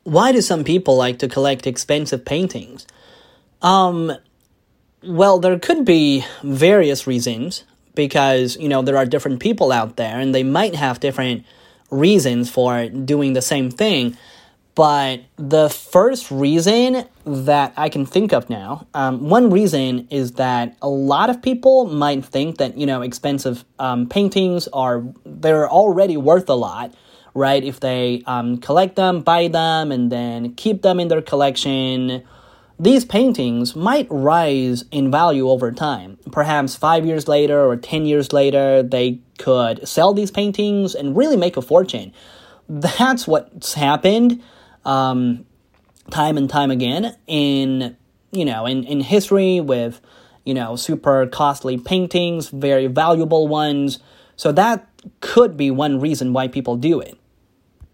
Why do some people like to collect expensive paintings? Well, there could be various reasons because, there are different people out there and they might have different reasons for doing the same thing. But the first reason that I can think of now, one reason is that a lot of people might think that, expensive paintings they're already worth a lot, right? If they collect them, buy them, and then keep them in their collection, these paintings might rise in value over time. Perhaps 5 years later or 10 years later, they could sell these paintings and really make a fortune. That's what's happened time and time again in history with, super costly paintings, very valuable ones. So that could be one reason why people do it.